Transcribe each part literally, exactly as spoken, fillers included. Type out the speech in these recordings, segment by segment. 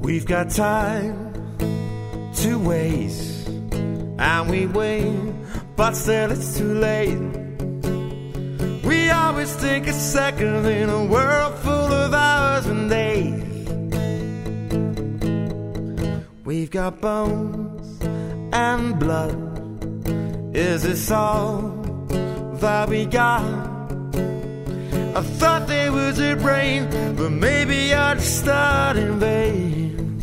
We've got time to waste, and we wait, but still it's too late. We always think a second in a world full of hours and days. We've got bones and blood. Is this all that we got? I thought there was a brain, but maybe I just started in vain.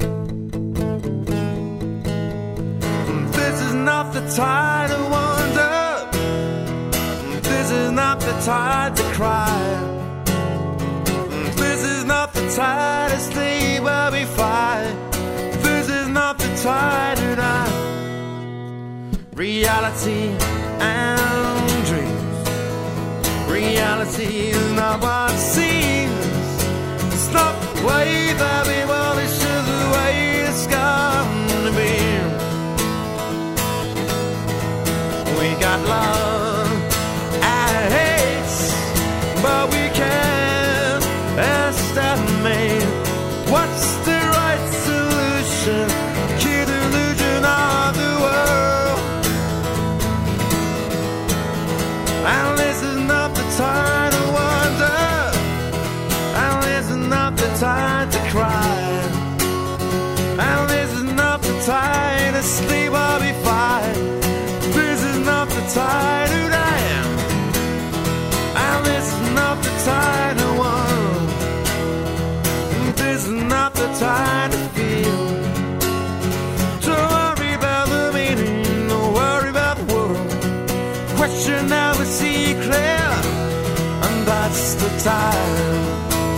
This is not the tide of wonder. This is not the tide to cry. This is not the tide to stay where we fight. This is not the tide to die. Reality and dreams. Reality is not what it seems. It's not the way that we want, it's just the way it's gonna be. We got love and hate, but we can't estimate what's the right solution. Keep the illusion of the world. And this is not the time to wonder, and this is not the time to cry, and this is not the time to sleep or be fine. This is not the time to die, and this is not the time to want. This is not the time to feel. Don't worry about the meaning, don't worry about the world. Question now we see clear, and that's the time.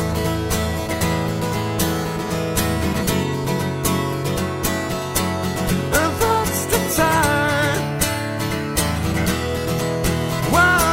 And that's the time. Wow.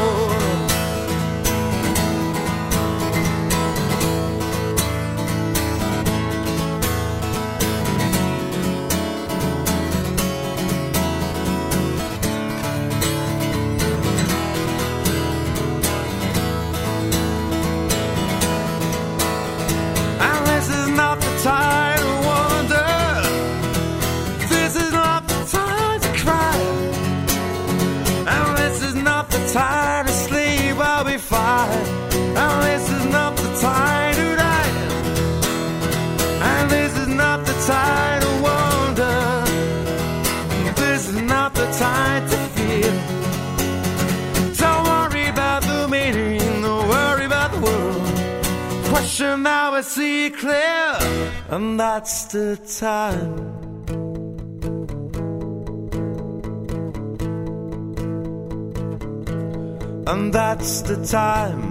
Time to wonder. This is not the time to cry, and this is not the time to sleep while we fight, and this is not the time to die, and this is not the time to wonder. This is not the time to feel. Don't worry about the meaning, don't worry about the world. Question now I see clear, and that's the time. And that's the time.